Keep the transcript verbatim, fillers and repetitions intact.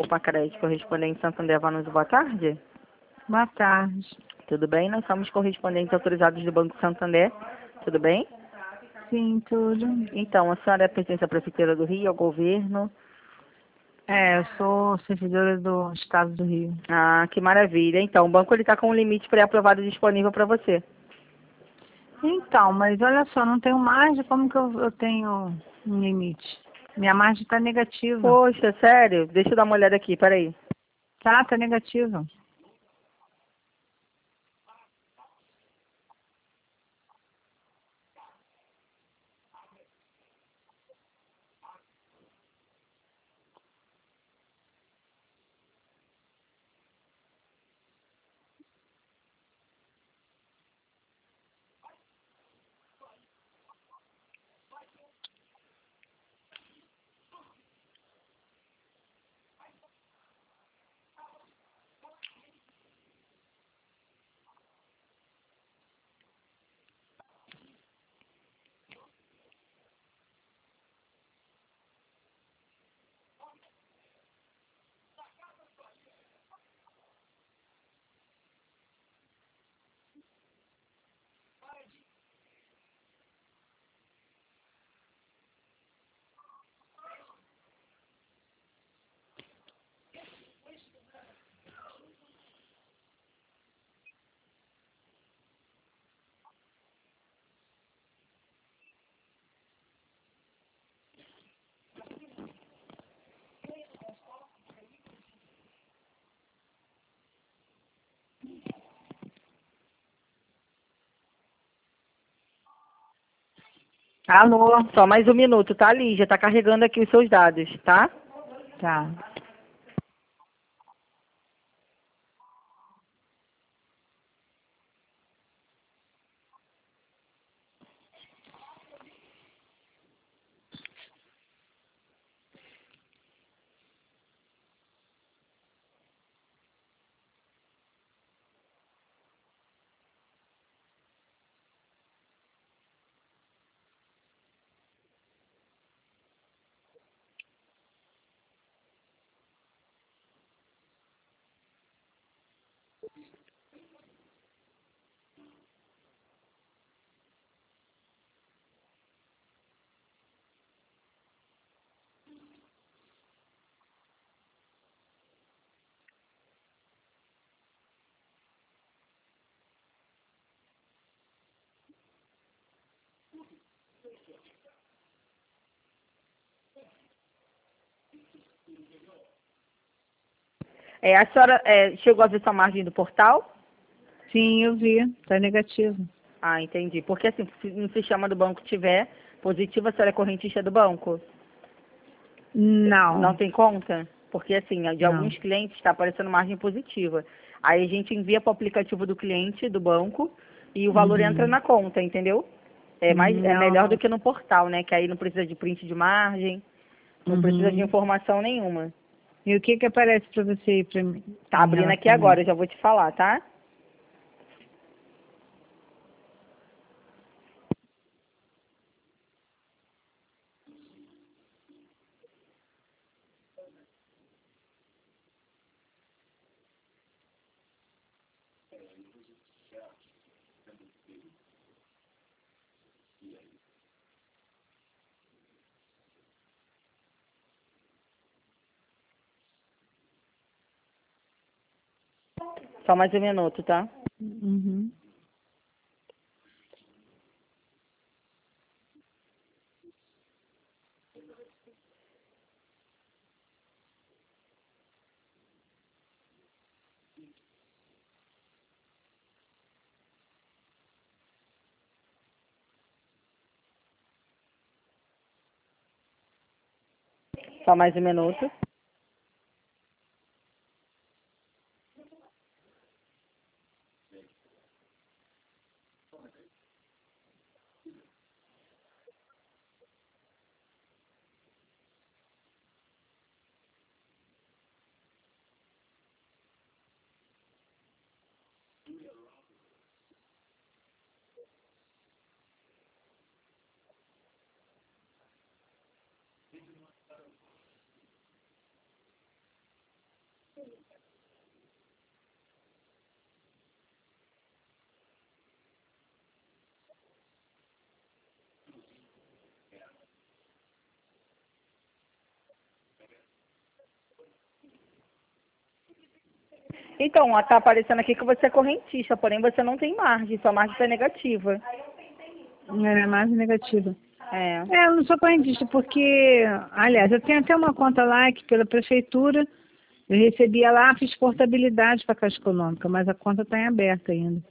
Macrete, correspondente Santander Vanuso, boa tarde. Boa tarde. Tudo bem? Nós somos correspondentes autorizados do Banco Santander. Tudo bem? Sim, tudo. Então, a senhora pertence à Prefeitura do Rio, ao governo? É, eu sou servidora do Estado do Rio. Ah, que maravilha. Então, o banco está com um limite pré-aprovado disponível para você. Então, mas olha só, não tenho margem, como que eu, eu tenho um limite? Minha margem está negativa. Poxa, sério? Deixa eu dar uma olhada aqui, peraí. Tá, tá negativa. Alô? Só mais um minuto, tá, Lígia? Tá carregando aqui os seus dados, tá? Tá. É, a senhora é, chegou a ver sua margem do portal? Sim, eu vi. Tá negativo. Ah, entendi. Porque assim, se no sistema do banco tiver positiva, a senhora é correntista do banco? Não. Não tem conta? Porque assim, de Não. alguns clientes está aparecendo margem positiva. Aí a gente envia para o aplicativo do cliente, do banco, e o valor entra Uhum. na conta, entendeu? É mais, Uhum. é Não, melhor do não. que no portal, né? Que aí não precisa de print de margem, não precisa de Uhum. informação nenhuma. E o que que aparece para você aí pra mim, Tá em abrindo aqui relação a agora, isso? eu já vou te falar, tá? Só mais um minuto, tá? Uhum. Só mais um minuto. Então, está aparecendo aqui que você é correntista, porém você não tem margem, sua margem está negativa. É mais negativa. É. É, eu não sou correntista porque, aliás, eu tenho até uma conta lá que pela prefeitura eu recebia lá, fiz portabilidade para a Caixa Econômica, mas a conta está em aberta ainda.